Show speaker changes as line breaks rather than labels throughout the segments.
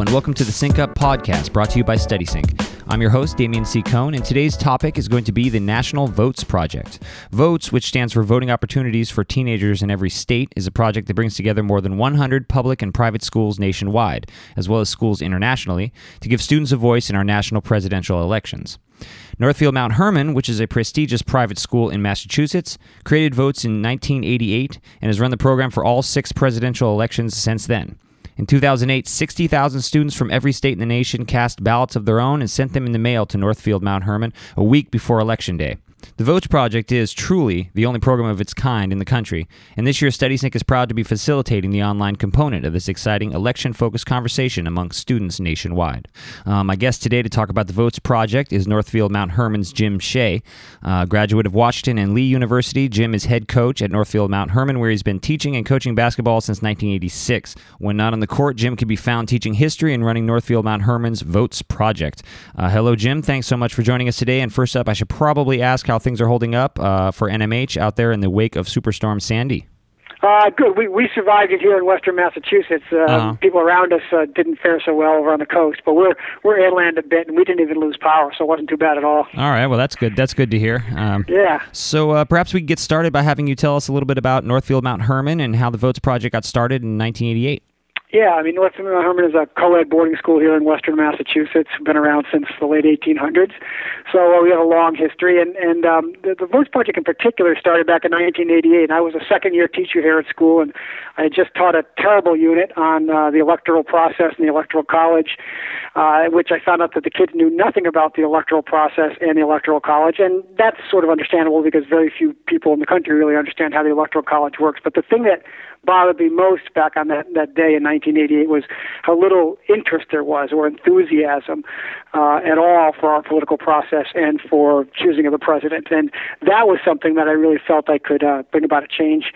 and welcome to the Sync Up podcast brought to you by StudySync. I'm your host, Damian C. Cohn, and today's topic is going to be the National Votes Project. VOTES, which stands for Voting Opportunities for Teenagers in Every State, is a project that brings together more than 100 public and private schools nationwide, as well as schools internationally, to give students a voice in our national presidential elections. Northfield Mount Hermon, which is a prestigious private school in Massachusetts, created VOTES in 1988 and has run the program for all 6 presidential elections since then. In 2008, 60,000 students from every state in the nation cast ballots of their own and sent them in the mail to Northfield Mount Hermon a week before Election Day. The VOTES Project is truly the only program of its kind in the country, and this year StudySync is proud to be facilitating the online component of this exciting election-focused conversation among students nationwide. My guest today to talk about the VOTES Project is Northfield Mount Hermon's Jim Shea. Graduate of Washington and Lee University, Jim is head coach at Northfield Mount Hermon, where he's been teaching and coaching basketball since 1986. When not on the court, Jim can be found teaching history and running Northfield Mount Hermon's VOTES Project. Hello, Jim. Thanks so much for joining us today. And first up, I should probably ask how things are holding up for NMH out there in the wake of Superstorm Sandy.
Good. We survived it here in Western Massachusetts. People around us didn't fare so well over on the coast, but we're inland a bit, and we didn't even lose power, so it wasn't too bad at all.
All right. Well, that's good. That's good to hear.
Yeah.
So perhaps we can get started by having you tell us a little bit about Northfield Mount Hermon and how the VOTES Project got started in 1988.
Yeah, I mean, Northfield Mount Hermon is a co-ed boarding school here in Western Massachusetts. Been around since the late 1800s, so we have a long history. And the VOTES Project in particular started back in 1988. I was a second-year teacher here at school, and I had just taught a terrible unit on the electoral process and the Electoral College, which I found out that the kids knew nothing about the electoral process and the Electoral College, and that's sort of understandable because very few people in the country really understand how the Electoral College works. But the thing that bothered me most back on that day in 1988 was how little interest there was or enthusiasm at all for our political process and for choosing of the president. And that was something that I really felt I could bring about a change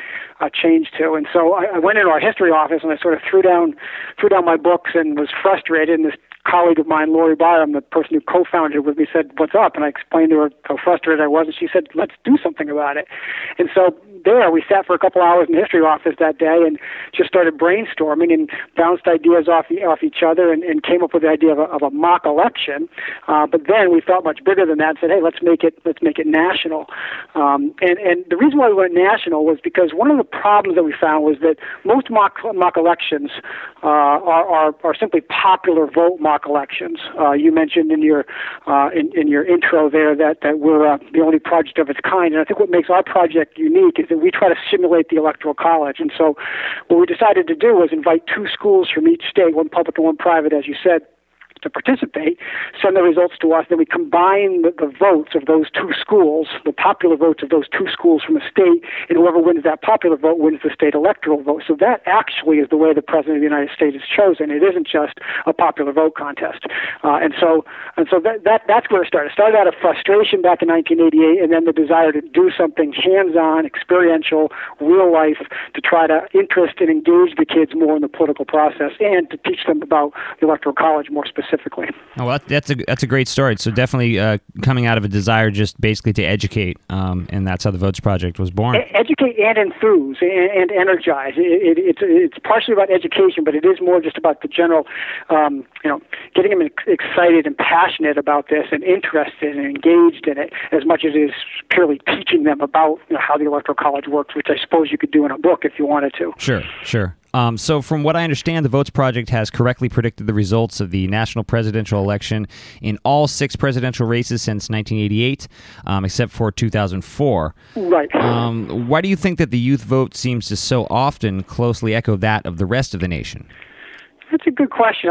to. And so I went into our history office and I sort of threw down my books and was frustrated. And this colleague of mine, Lori Byram, the person who co-founded it with me, said, "What's up?" And I explained to her how frustrated I was, and she said, "Let's do something about it." And so we sat for a couple hours in the history office that day and just started brainstorming and bounced ideas off each other and came up with the idea of a mock election. But then we thought much bigger than that and said, "Hey, let's make it national." And the reason why we went national was because one of the problems that we found was that most mock elections are simply popular vote mock elections. You mentioned in your intro there that we're the only project of its kind, and I think what makes our project unique is that we try to simulate the Electoral College. And so what we decided to do was invite 2 schools from each state, one public and one private, as you said, to participate, send the results to us, then we combine the votes of those 2 schools, the popular votes of those 2 schools from a state, and whoever wins that popular vote wins the state electoral vote. So that actually is the way the President of the United States is chosen. It isn't just a popular vote contest. And so that's where it started. It started out of frustration back in 1988, and then the desire to do something hands-on, experiential, real life, to try to interest and engage the kids more in the political process and to teach them about the Electoral College more specifically.
Oh, well, that's a great story. So definitely coming out of a desire just basically to educate, and that's how the VOTES Project was born.
Educate and enthuse and energize. It's partially about education, but it is more just about the general, getting them excited and passionate about this and interested and engaged in it as much as it is purely teaching them about how the Electoral College works, which I suppose you could do in a book if you wanted to.
Sure. So from what I understand, the VOTES Project has correctly predicted the results of the national presidential election in all 6 presidential races since 1988, except for 2004.
Right.
Why do you think that the youth vote seems to so often closely echo that of the rest of the nation?
That's a good question.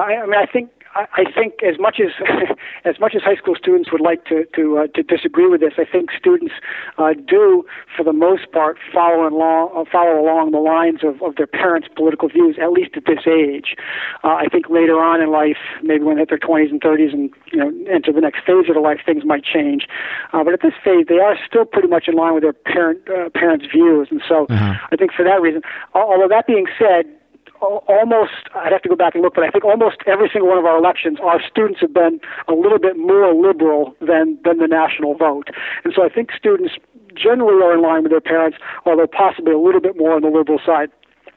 I think as much as high school students would like to disagree with this, I think students do, for the most part, follow along the lines of their parents' political views, at least at this age. I think later on in life, maybe when they hit their 20s and 30s and enter the next phase of their life, things might change. But at this phase, they are still pretty much in line with their parents' views, and so I think for that reason. Although that being said, I'd have to go back and look, but I think almost every single one of our elections, our students have been a little bit more liberal than the national vote. And so I think students generally are in line with their parents, although possibly a little bit more on the liberal side.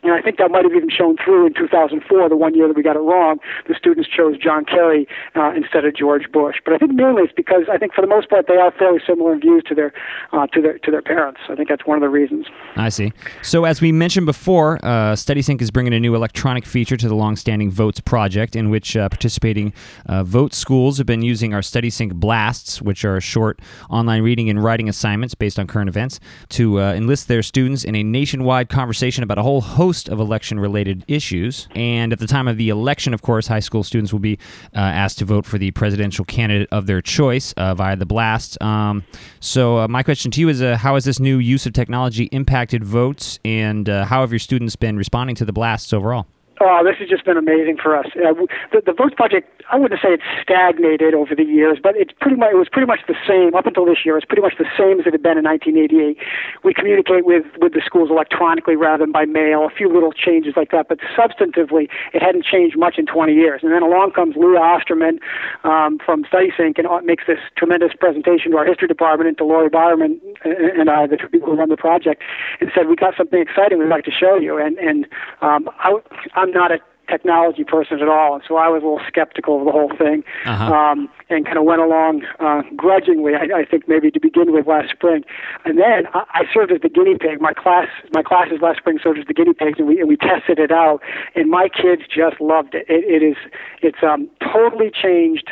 And I think that might have even shown through in 2004, the one year that we got it wrong. The students chose John Kerry instead of George Bush. But I think mainly it's because I think for the most part they are fairly similar in views to their parents. I think that's one of the reasons.
I see. So as we mentioned before, StudySync is bringing a new electronic feature to the longstanding Votes project, in which participating Votes schools have been using our StudySync Blasts, which are short online reading and writing assignments based on current events, to enlist their students in a nationwide conversation about a whole host of election-related issues. And at the time of the election, of course, high school students will be asked to vote for the presidential candidate of their choice via the Blast. So my question to you is, how has this new use of technology impacted Votes, and how have your students been responding to the Blasts overall?
Oh, this has just been amazing for us. The Votes project, I wouldn't say it's stagnated over the years, but it was pretty much the same up until this year. It's pretty much the same as it had been in 1988. We communicate with the schools electronically rather than by mail, a few little changes like that, but substantively it hadn't changed much in 20 years. And then along comes Leah Osterman from StudySync and makes this tremendous presentation to our history department and to Lori Bowerman and I, the two people who run the project, and said, we got something exciting we'd like to show you. And I'm not a technology person at all, and so I was a little skeptical of the whole thing, and kind of went along grudgingly, I think maybe to begin with last spring. And then I served as the guinea pig. My classes last spring served as the guinea pigs, and we tested it out, and my kids just loved it. It's totally changed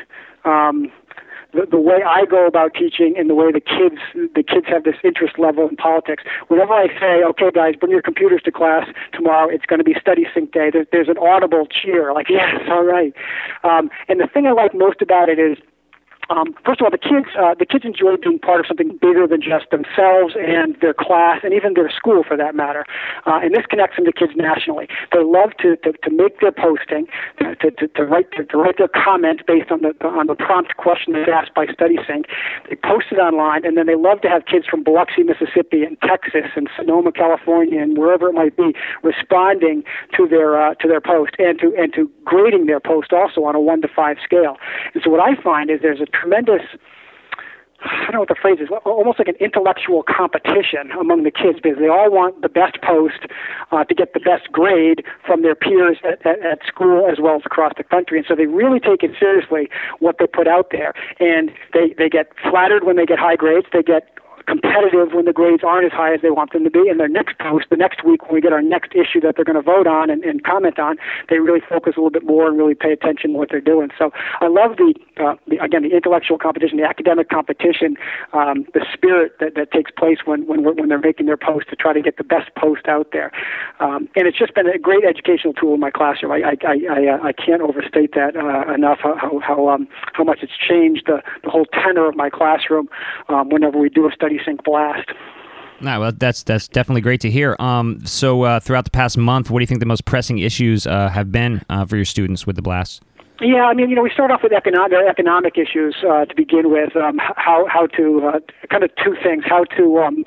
the way I go about teaching and the way the kids have this interest level in politics. Whenever I say, okay, guys, bring your computers to class tomorrow, it's going to be StudySync Day, there's an audible cheer, like, yes, all right. And the thing I like most about it is, first of all, the kids enjoy being part of something bigger than just themselves and their class and even their school, for that matter. And this connects them to kids nationally. They love to make their posting, to write their comment based on the prompt question that's asked by StudySync. They post it online, and then they love to have kids from Biloxi, Mississippi, and Texas, and Sonoma, California, and wherever it might be, responding to their post and to grading their post also on a 1 to 5 scale. And so what I find is there's a tremendous, I don't know what the phrase is, almost like an intellectual competition among the kids, because they all want the best post to get the best grade from their peers at school as well as across the country. And so they really take it seriously, what they put out there. And they get flattered when they get high grades. They get competitive when the grades aren't as high as they want them to be. And their next post, the next week, when we get our next issue that they're going to vote on and comment on, they really focus a little bit more and really pay attention to what they're doing. So I love the intellectual competition, the academic competition, the spirit that takes place when they're making their post to try to get the best post out there. And it's just been a great educational tool in my classroom. I can't overstate that enough, how much it's changed the whole tenor of my classroom whenever we do a StudySync Blast.
No, well, that's definitely great to hear. So throughout the past month, what do you think the most pressing issues have been for your students with the Blast?
Yeah, I mean, we start off with economic issues to begin with. How to kind of two things: how to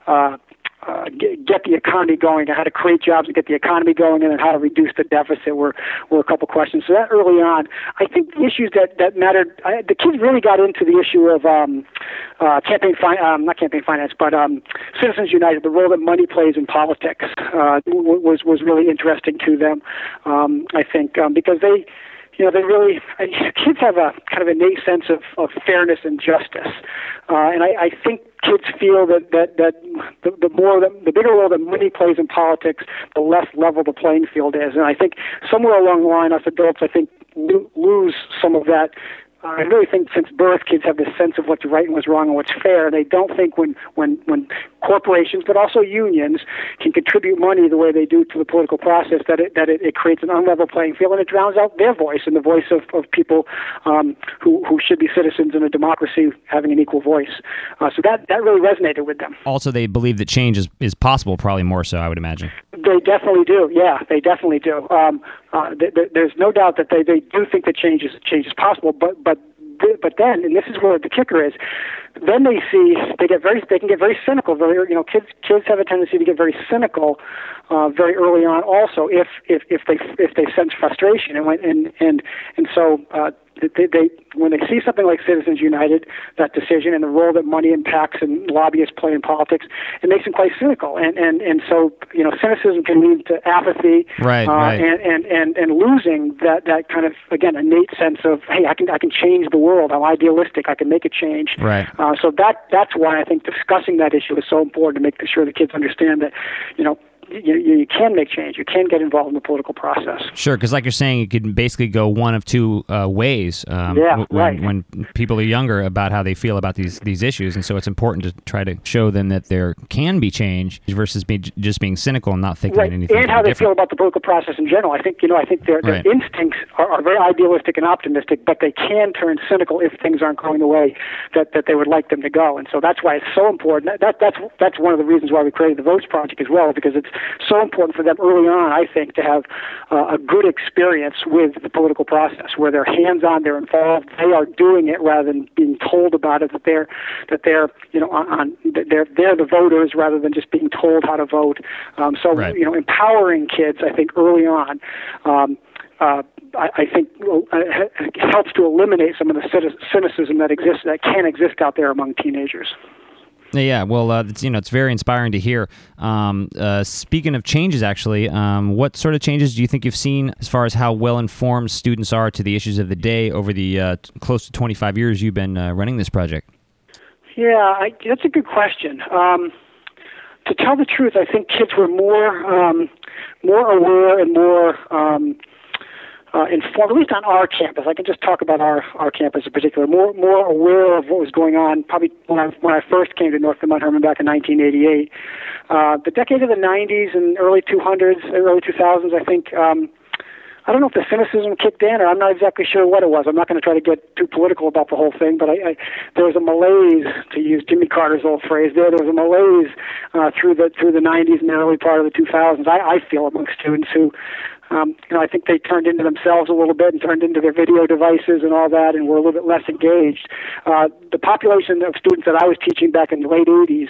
get the economy going, and how to create jobs and get the economy going, and then how to reduce the deficit were a couple questions. So that early on, I think the issues that mattered, the kids really got into the issue of not campaign finance, but Citizens United, the role that money plays in politics was really interesting to them. I think because they really, kids have a kind of innate sense of fairness and justice, and I think kids feel that the bigger role that money plays in politics, the less level the playing field is. And I think somewhere along the line, us adults, I think, lose some of that. I really think since birth, kids have this sense of what's right and what's wrong and what's fair. They don't think when corporations, but also unions, can contribute money the way they do to the political process, that it creates an unlevel playing field, and it drowns out their voice and the voice of people who should be citizens in a democracy having an equal voice. So that really resonated with them.
Also, they believe that change is possible, probably more so, I would imagine.
They definitely do. Yeah, they definitely do. There's no doubt that they do think that change is possible, but then, and this is where the kicker is, then they can get very cynical. Kids have a tendency to get very cynical very early on. Also, if they sense frustration, and so they when they see something like Citizens United, that decision and the role that money impacts and lobbyists play in politics, it makes them quite cynical. And so, cynicism can lead to apathy,
right.
And losing that kind of, again, innate sense of, hey, I can change the world. I'm idealistic. I can make a change.
Right.
So that's why I think discussing that issue is so important, to make sure the kids understand that, you can make change. You can get involved in the political process.
Sure, because like you're saying, it could basically go one of two ways when people are younger about how they feel about these issues. And so it's important to try to show them that there can be change versus just being cynical and not thinking anything
and how they
different.
feel about the political process in general. I think their instincts are very idealistic and optimistic, but they can turn cynical if things aren't going the way that they would like them to go. And so that's why it's so important. That's one of the reasons why we created the Votes Project as well, because it's so important for them early on, I think, to have a good experience with the political process, where they're hands-on, they're involved, they are doing it rather than being told about it. That they're the voters rather than just being told how to vote. Empowering kids, I think, early on. I think helps to eliminate some of the cynicism that can exist out there among teenagers.
Yeah, well, it's very inspiring to hear. Speaking of changes, actually, what sort of changes do you think you've seen as far as how well-informed students are to the issues of the day over the close to 25 years you've been running this project? Yeah,
that's a good question. To tell the truth, I think kids were more aware and more informed, at least on our campus. I can just talk about our campus in particular. More aware of what was going on. Probably when I first came to North Mount Hermon back in 1988, the decade of the 90s and early 2000s. I think. I don't know if the cynicism kicked in, or I'm not exactly sure what it was. I'm not going to try to get too political about the whole thing, but there was a malaise, to use Jimmy Carter's old phrase. There was a malaise through the 90s and the early part of the 2000s. I feel among students who. I think they turned into themselves a little bit and turned into their video devices and all that, and were a little bit less engaged. The population of students that I was teaching back in the late 80s,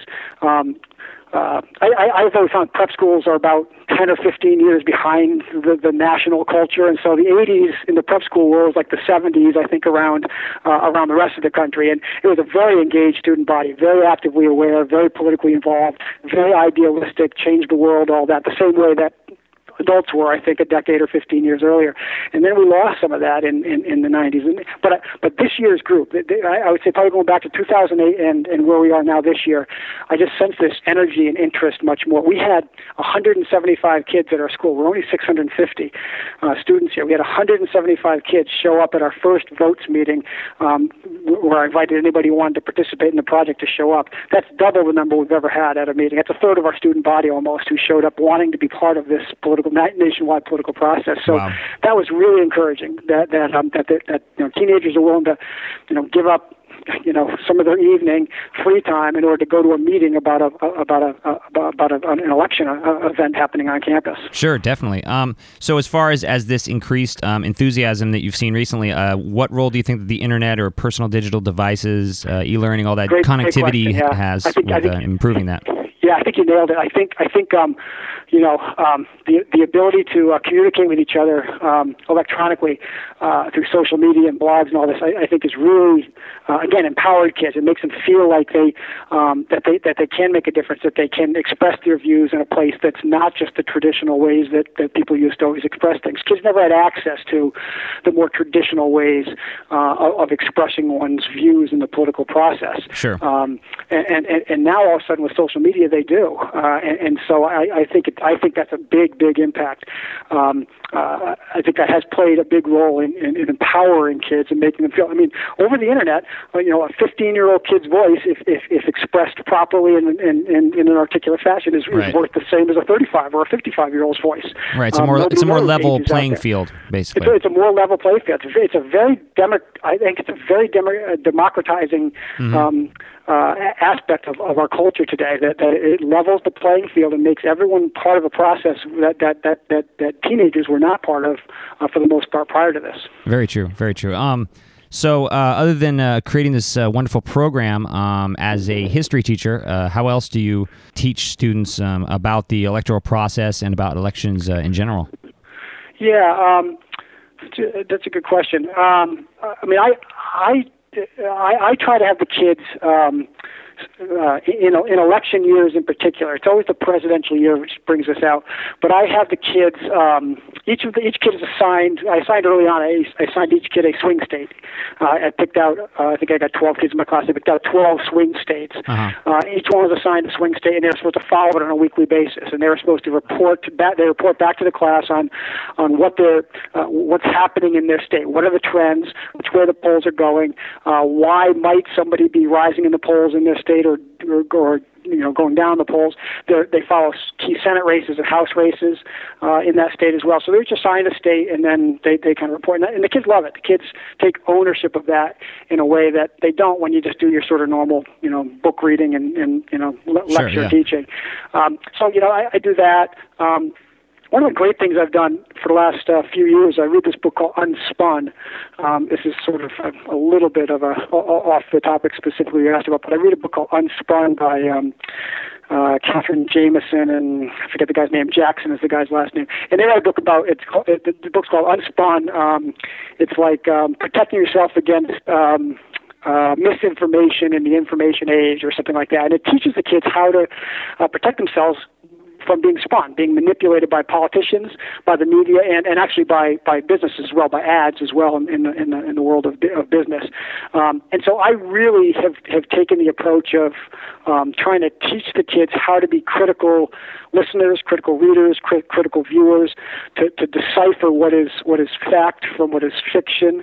I've always found prep schools are about 10 or 15 years behind the national culture, and so the 80s in the prep school world was like the 70s, I think, around the rest of the country. And it was a very engaged student body, very actively aware, very politically involved, very idealistic, changed the world, all that, the same way that adults were, I think, a decade or 15 years earlier. And then we lost some of that in the 90s. But this year's group, I would say probably going back to 2008 and where we are now this year, I just sense this energy and interest much more. We had 175 kids at our school. We're only 650 students here. We had 175 kids show up at our first votes meeting where I invited anybody who wanted to participate in the project to show up. That's double the number we've ever had at a meeting. That's a third of our student body almost who showed up wanting to be part of this nationwide political process. So
wow.
That was really encouraging. That teenagers are willing to give up some of their evening free time in order to go to a meeting about an election event happening on campus.
Sure, definitely. So as far as this increased enthusiasm that you've seen recently, what role do you think that the internet or personal digital devices, e-learning, all that connectivity has with improving that?
Yeah, I think you nailed it. I think the ability to communicate with each other electronically through social media and blogs and all this, I think is really again empowered kids. It makes them feel like that they can make a difference, that they can express their views in a place that's not just the traditional ways that people used to always express things. Kids never had access to the more traditional ways of expressing one's views in the political process.
Sure.
And now all of a sudden with social media they do, and so I think that's a big impact. I think that has played a big role in empowering kids and making them feel. I mean, over the internet, a 15-year-old kid's voice, if expressed properly in an articulate fashion, is worth the same as a 35 or a 55-year-old's voice.
Right. It's a more level playing field, basically.
It's a more level playing field. It's a very democratizing. Aspect of our culture today, that it levels the playing field and makes everyone part of a process that teenagers were not part of for the most part prior to this.
Very true. Very true. So other than creating this wonderful program as a history teacher, how else do you teach students about the electoral process and about elections in general?
Yeah. That's a good question. I mean, I try to have the kids in election years in particular. It's always the presidential year which brings us out. But I have the kids. Each kid is assigned. I assigned early on. I assigned each kid a swing state. I picked out. I think I got 12 kids in my class. I picked out 12 swing states. Each one was assigned a swing state, and they were supposed to follow it on a weekly basis. And they were supposed to report back. They report back to the class on what what's happening in their state. What are the trends? Which way the polls are going? Why might somebody be rising in the polls in their state or going down the polls? They follow key Senate races and House races in that state as well. So they're just assigned a state, and then they kind of report. And the kids love it. The kids take ownership of that in a way that they don't when you just do your sort of normal, book reading and lecture teaching. So I do that. One of the great things I've done for the last few years, I read this book called Unspun. This is sort of a little bit of off the topic specifically you asked about, but I read a book called Unspun by Catherine Jameson, and I forget the guy's name. Jackson is the guy's last name. And they wrote a book about the book's called Unspun. It's like protecting yourself against misinformation in the information age or something like that. And it teaches the kids how to protect themselves from being spun, being manipulated by politicians, by the media, and actually by businesses as well, by ads as well in the world of business. And so I really have taken the approach of trying to teach the kids how to be critical listeners, critical readers, critical viewers, to decipher what is fact from what is fiction,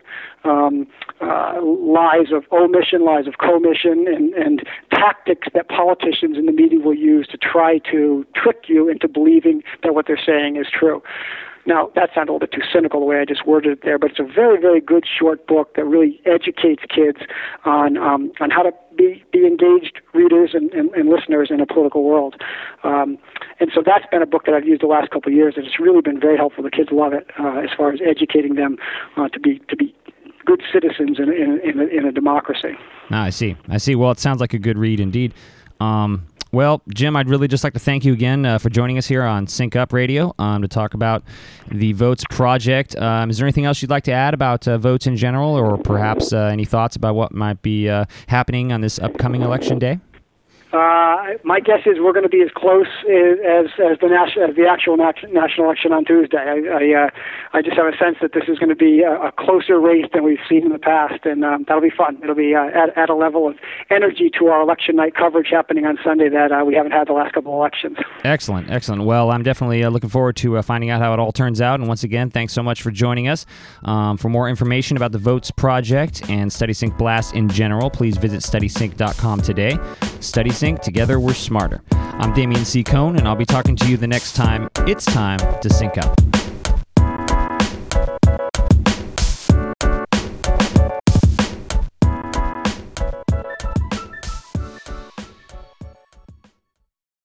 lies of omission, lies of commission, and tactics that politicians and the media will use to try to trick you into believing that what they're saying is true. Now, that sounded a little bit too cynical the way I just worded it there, but it's a very, very good short book that really educates kids on how to be engaged readers and listeners in a political world. And so that's been a book that I've used the last couple of years, and it's really been very helpful. The kids love it as far as educating them to be good citizens in a democracy.
I see. Well, it sounds like a good read indeed. Well, Jim, I'd really just like to thank you again for joining us here on Sync Up Radio to talk about the Votes Project. Is there anything else you'd like to add about votes in general, or perhaps any thoughts about what might be happening on this upcoming election day?
My guess is we're going to be as close as the actual national election on Tuesday. I just have a sense that this is going to be a closer race than we've seen in the past, and that'll be fun. It'll be at a level of energy to our election night coverage happening on Sunday that we haven't had the last couple of elections. Excellent.
Well, I'm definitely looking forward to finding out how it all turns out. And once again, thanks so much for joining us. For more information about the Votes Project and StudySync Blast in general, please visit StudySync.com today. StudySync, together we're smarter. I'm Damian C. Cohn, and I'll be talking to you the next time it's time to sync up.